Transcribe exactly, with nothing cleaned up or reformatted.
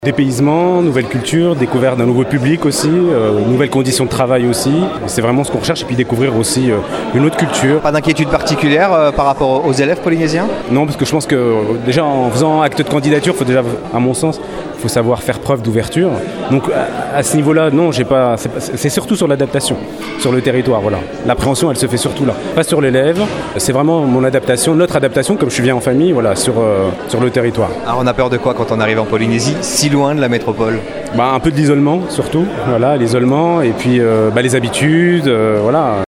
Dépaysement, nouvelle culture, découverte d'un nouveau public aussi, euh, nouvelles conditions de travail aussi. C'est vraiment ce qu'on recherche et puis découvrir aussi euh, une autre culture. Pas d'inquiétude particulière euh, par rapport aux élèves polynésiens ? Non, parce que je pense que euh, déjà en faisant acte de candidature, faut déjà, à mon sens, il faut savoir faire preuve d'ouverture. Donc à, à ce niveau-là, non, j'ai pas. C'est, pas, c'est surtout sur l'adaptation, sur le territoire. Voilà, l'appréhension, elle se fait surtout là, pas sur l'élève. C'est vraiment mon adaptation, notre adaptation, comme je suis bien en famille, voilà, sur euh, sur le territoire. Alors on a peur de quoi quand on arrive en Polynésie, si loin de la métropole ? Bah, un peu de l'isolement surtout, voilà, l'isolement et puis euh, bah, les habitudes, euh, voilà.